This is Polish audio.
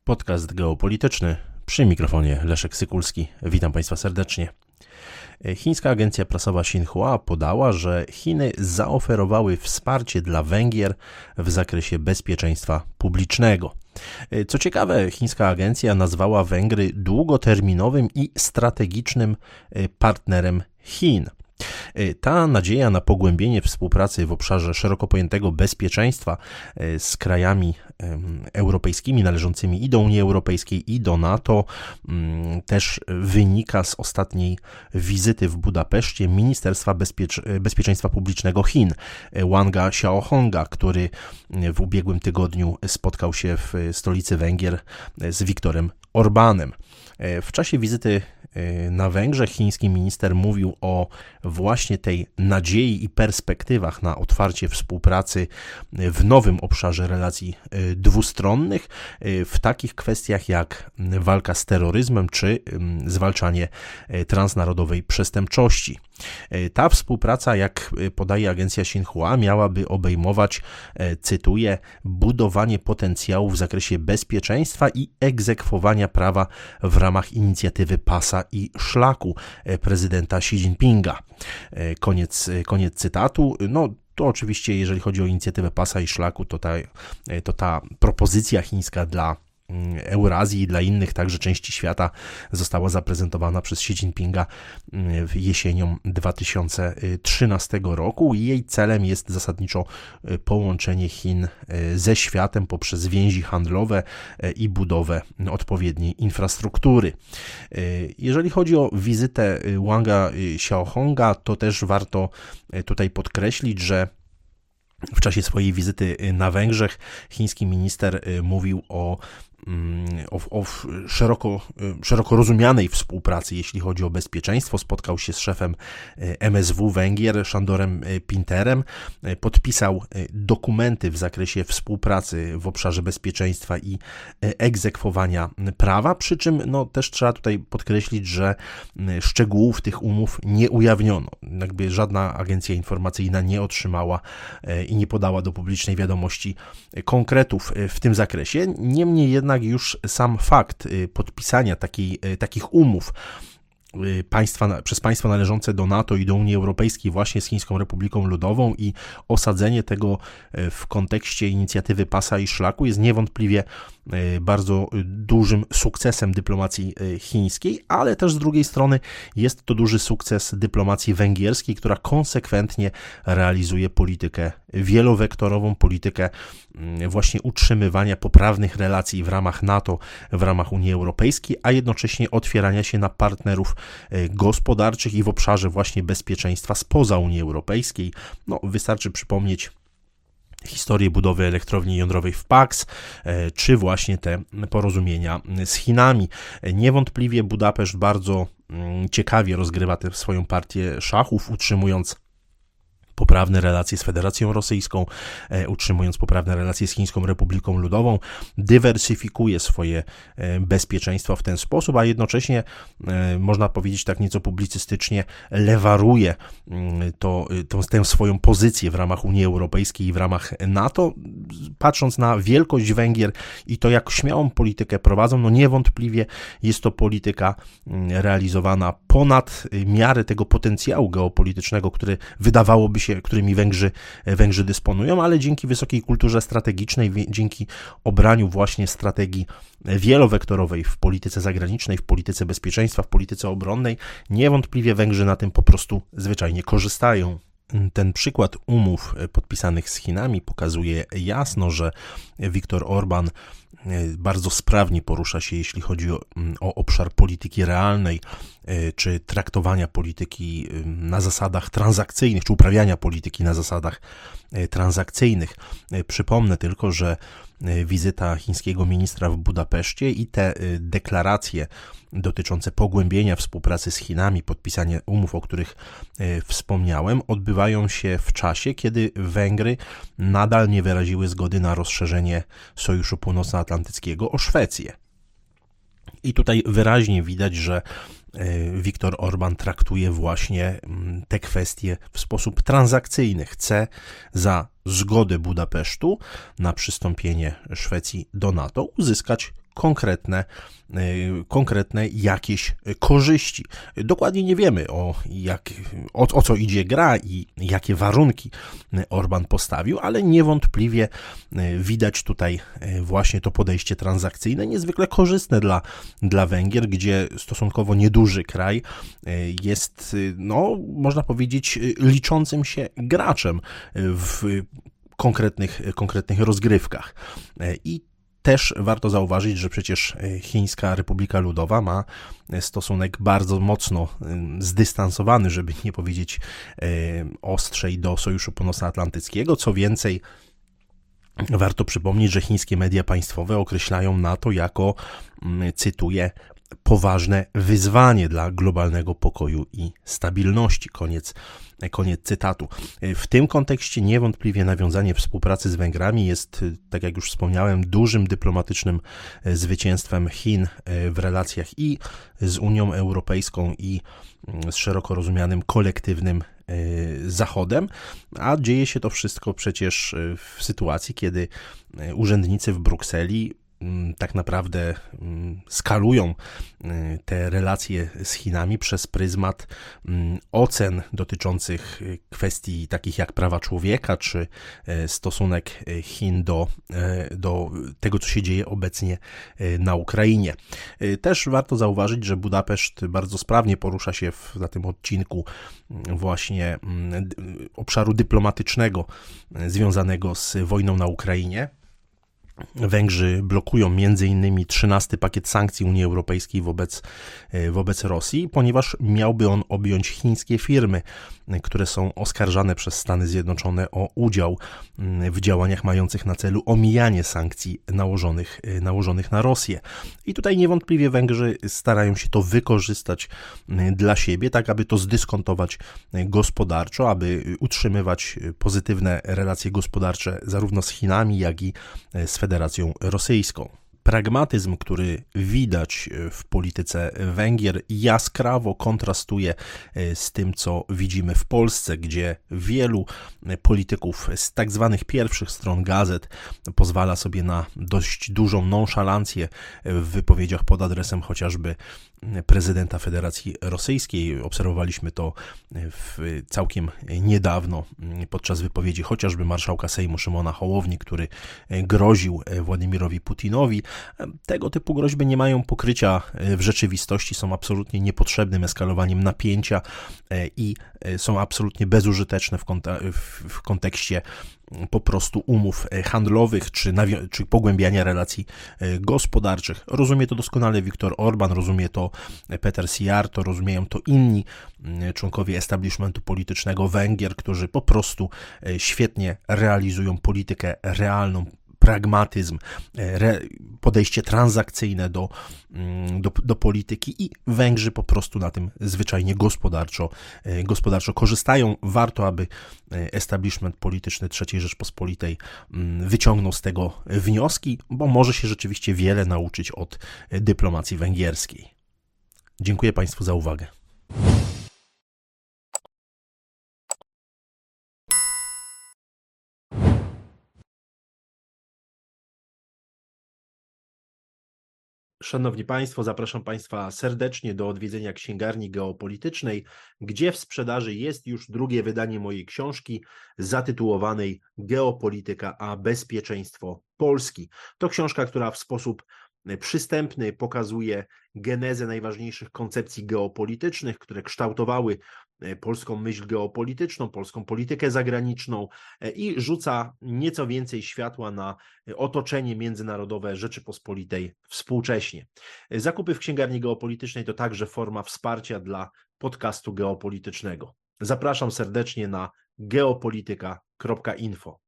Podcast geopolityczny, przy mikrofonie Leszek Sykulski. Witam Państwa serdecznie. Chińska agencja prasowa Xinhua podała, że Chiny zaoferowały wsparcie dla Węgier w zakresie bezpieczeństwa publicznego. Co ciekawe, chińska agencja nazwała Węgry długoterminowym i strategicznym partnerem Chin. Ta nadzieja na pogłębienie współpracy w obszarze szeroko pojętego bezpieczeństwa z krajami europejskimi należącymi i do Unii Europejskiej, i do NATO też wynika z ostatniej wizyty w Budapeszcie Ministerstwa Bezpieczeństwa Publicznego Chin, Wanga Xiaohonga, który w ubiegłym tygodniu spotkał się w stolicy Węgier z Viktorem Orbánem. W czasie wizyty na Węgrzech chiński minister mówił o właśnie tej nadziei i perspektywach na otwarcie współpracy w nowym obszarze relacji dwustronnych, w takich kwestiach jak walka z terroryzmem czy zwalczanie transnarodowej przestępczości. Ta współpraca, jak podaje agencja Xinhua, miałaby obejmować, cytuję, budowanie potencjału w zakresie bezpieczeństwa i egzekwowania prawa w ramach inicjatywy Pasa i Szlaku prezydenta Xi Jinpinga. Koniec cytatu. To oczywiście, jeżeli chodzi o inicjatywę Pasa i Szlaku, to ta propozycja chińska dla Eurazji i dla innych także części świata została zaprezentowana przez Xi Jinpinga jesienią 2013 roku i jej celem jest zasadniczo połączenie Chin ze światem poprzez więzi handlowe i budowę odpowiedniej infrastruktury. Jeżeli chodzi o wizytę Wanga Xiaohonga, to też warto tutaj podkreślić, że w czasie swojej wizyty na chiński minister mówił o szeroko rozumianej współpracy, jeśli chodzi o bezpieczeństwo. Spotkał się z szefem MSW Węgier, Sándorem Pinterem, podpisał dokumenty w zakresie współpracy w obszarze bezpieczeństwa i egzekwowania prawa, przy czym też trzeba tutaj podkreślić, że szczegółów tych umów nie ujawniono. Jakby żadna agencja informacyjna nie otrzymała i nie podała do publicznej wiadomości konkretów w tym zakresie. Niemniej jednak już sam fakt podpisania takich umów przez państwa należące do NATO i do Unii Europejskiej właśnie z Chińską Republiką Ludową i osadzenie tego w kontekście inicjatywy Pasa i Szlaku jest niewątpliwie bardzo dużym sukcesem dyplomacji chińskiej, ale też z drugiej strony jest to duży sukces dyplomacji węgierskiej, która konsekwentnie realizuje politykę wielowektorową, politykę właśnie utrzymywania poprawnych relacji w ramach NATO, w ramach Unii Europejskiej, a jednocześnie otwierania się na partnerów gospodarczych i w obszarze właśnie bezpieczeństwa spoza Unii Europejskiej. Wystarczy przypomnieć historię budowy elektrowni jądrowej w Paks, czy właśnie te porozumienia z Chinami. Niewątpliwie Budapeszt bardzo ciekawie rozgrywa tę swoją partię szachów, utrzymując poprawne relacje z Federacją Rosyjską, utrzymując poprawne relacje z Chińską Republiką Ludową, dywersyfikuje swoje bezpieczeństwo w ten sposób, a jednocześnie, można powiedzieć tak nieco publicystycznie, lewaruje tę swoją pozycję w ramach Unii Europejskiej i w ramach NATO, patrząc na wielkość Węgier i to, jak śmiałą politykę prowadzą. Niewątpliwie jest to polityka realizowana ponad miarę tego potencjału geopolitycznego, który wydawałoby się, którymi Węgrzy dysponują, ale dzięki wysokiej kulturze strategicznej, dzięki obraniu właśnie strategii wielowektorowej w polityce zagranicznej, w polityce bezpieczeństwa, w polityce obronnej, niewątpliwie Węgrzy na tym po prostu zwyczajnie korzystają. Ten przykład umów podpisanych z Chinami pokazuje jasno, że Viktor Orbán bardzo sprawnie porusza się, jeśli chodzi o obszar polityki realnej, czy traktowania polityki na zasadach transakcyjnych, czy uprawiania polityki na zasadach transakcyjnych. Przypomnę tylko, że wizyta chińskiego ministra w Budapeszcie i te deklaracje dotyczące pogłębienia współpracy z Chinami, podpisanie umów, o których wspomniałem, odbywają się w czasie, kiedy Węgry nadal nie wyraziły zgody na rozszerzenie Sojuszu Północnoatlantyckiego o Szwecję. I tutaj wyraźnie widać, że Viktor Orbán traktuje właśnie te kwestie w sposób transakcyjny. Chce za zgodę Budapesztu na przystąpienie Szwecji do NATO uzyskać konkretne jakieś korzyści. Dokładnie nie wiemy o co idzie gra i jakie warunki Orbán postawił, ale niewątpliwie widać tutaj właśnie to podejście transakcyjne, niezwykle korzystne dla Węgier, gdzie stosunkowo nieduży kraj jest, no, można powiedzieć, liczącym się graczem w konkretnych rozgrywkach. I też warto zauważyć, że przecież Chińska Republika Ludowa ma stosunek bardzo mocno zdystansowany, żeby nie powiedzieć ostrzej, do Sojuszu Północnoatlantyckiego. Co więcej, warto przypomnieć, że chińskie media państwowe określają NATO jako, cytuję, poważne wyzwanie dla globalnego pokoju i stabilności. Koniec cytatu. W tym kontekście niewątpliwie nawiązanie współpracy z Węgrami jest, tak jak już wspomniałem, dużym dyplomatycznym zwycięstwem Chin w relacjach i z Unią Europejską, i z szeroko rozumianym kolektywnym Zachodem, a dzieje się to wszystko przecież w sytuacji, kiedy urzędnicy w Brukseli tak naprawdę skalują te relacje z Chinami przez pryzmat ocen dotyczących kwestii takich jak prawa człowieka, czy stosunek Chin do tego, co się dzieje obecnie na Ukrainie. Też warto zauważyć, że Budapeszt bardzo sprawnie porusza się na tym odcinku właśnie obszaru dyplomatycznego związanego z wojną na Ukrainie. Węgrzy blokują m.in. 13 pakiet sankcji Unii Europejskiej wobec Rosji, ponieważ miałby on objąć chińskie firmy, które są oskarżane przez Stany Zjednoczone o udział w działaniach mających na celu omijanie sankcji nałożonych na Rosję. I tutaj niewątpliwie Węgrzy starają się to wykorzystać dla siebie, tak aby to zdyskontować gospodarczo, aby utrzymywać pozytywne relacje gospodarcze zarówno z Chinami, jak i z Federacją Rosyjską. Pragmatyzm, który widać w polityce Węgier, jaskrawo kontrastuje z tym, co widzimy w Polsce, gdzie wielu polityków z tak zwanych pierwszych stron gazet pozwala sobie na dość dużą nonszalancję w wypowiedziach pod adresem chociażby prezydenta Federacji Rosyjskiej. Obserwowaliśmy to całkiem niedawno podczas wypowiedzi chociażby marszałka Sejmu Szymona Hołowni, który groził Władimirowi Putinowi. Tego typu groźby nie mają pokrycia w rzeczywistości, są absolutnie niepotrzebnym eskalowaniem napięcia i są absolutnie bezużyteczne w kontekście po prostu umów handlowych czy pogłębiania relacji gospodarczych. Rozumie to doskonale Viktor Orbán, rozumie to Péter Szijjártó, rozumieją to inni członkowie establishmentu politycznego Węgier, którzy po prostu świetnie realizują politykę realną, pragmatyzm, podejście transakcyjne do polityki, i Węgrzy po prostu na tym zwyczajnie gospodarczo korzystają. Warto, aby establishment polityczny III Rzeczpospolitej wyciągnął z tego wnioski, bo może się rzeczywiście wiele nauczyć od dyplomacji węgierskiej. Dziękuję Państwu za uwagę. Szanowni Państwo, zapraszam Państwa serdecznie do odwiedzenia Księgarni Geopolitycznej, gdzie w sprzedaży jest już drugie wydanie mojej książki zatytułowanej Geopolityka a bezpieczeństwo Polski. To książka, która w sposób przystępny pokazuje genezę najważniejszych koncepcji geopolitycznych, które kształtowały polską myśl geopolityczną, polską politykę zagraniczną i rzuca nieco więcej światła na otoczenie międzynarodowe Rzeczypospolitej współcześnie. Zakupy w Księgarni Geopolitycznej to także forma wsparcia dla podcastu geopolitycznego. Zapraszam serdecznie na geopolityka.info.